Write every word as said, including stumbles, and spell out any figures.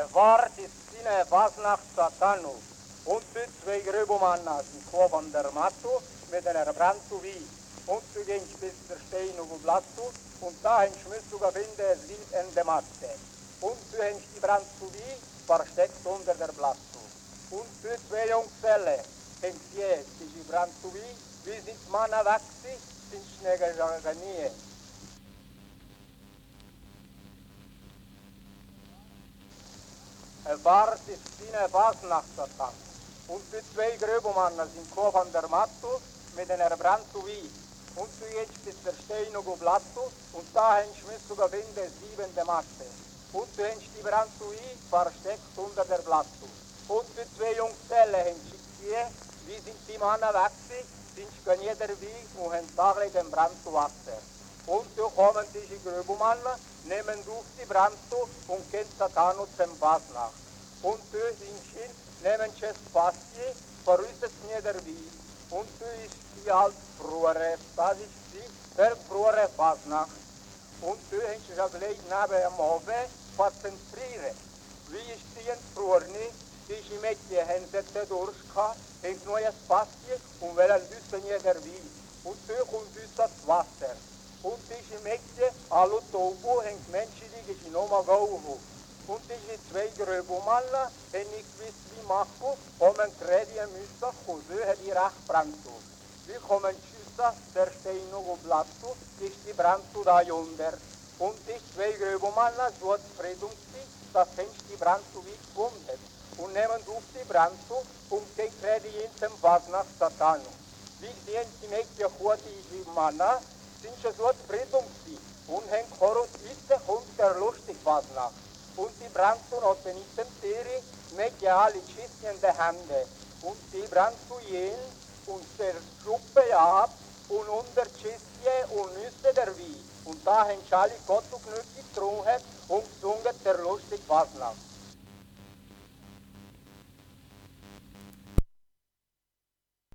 Vart is sine Fasnacht Satanu. Und du zwei Gröbomannas in Chor von der Matto mit einer Brandu wie. Und du gehst bis der Stein und Blattu und da ein Schmüssuger finde es Lied in der Matte. Und du hast die Brandu wie versteckt unter der Blattu. Und du zwei Jungfälle, denkst jetzt, die Brandu wie, wie sind Manna wachsi, sind Schnäger nie. Vart ist sine Fasnacht Satan. Und die zwei Gröbomannas in Chor von der Matto mit einer Brandu wie. Und du jetzt bis der Stein und Blattu und da ein Schmüssuger finde siebente Matte. Und du hast die Brandu wie versteckt unter der Blattu. Und die zwei Jungfälle haben sie, wie sind die Männer wachsi, sind schon jeder wie und haben täglich den Brandu Wasser. Und so kommen diese Gröbomanner, nehmen durch die Brandu und gehen Satanu zum Fasnacht. Und du in Schild nehmen sie das Fassi, verrüstet jeder wie. Und du ist die halt frühere, das ist die verfrühere Fasnacht. Und du hast ja gleich neben dem Hofe konzentrieren. Wie ist die in früher nicht? Die Mädchen haben sie durchgehabt, haben neues Fassi und wollen wissen jeder wie. Und du kommt das Wasser. Und diese Mädchen, alle Tobu, haben Menschen, die sich nochmal gehen. Und diese zwei Gröbomanner haben nicht gewusst, wie machen, um ein Kredit müssen, und so hat die recht Brandu. Wie kommen Schüsse, der Stein und Blattu, ist die Brandu da yonder. Und die zwei Gröbomanner, so zufrieden sind, dass die Brandu wie gefunden. Und nehmen auf die Brandu und gehen Kredit in den Fasnacht Satanu. Wie sehen die Mädchen, die Männer, sind schon so zufrieden und haben Chorus Witte und der lustig Fasnacht. Und die Brandu hat den Teri mit ja alle Schüsse in der Hände. Und die Brandu jen und der Gruppe ab und unter Schüsse und Nüsse der Wie. Und da haben sie alle Gott und Glück getrunken und gesungen der lustig Fasnacht.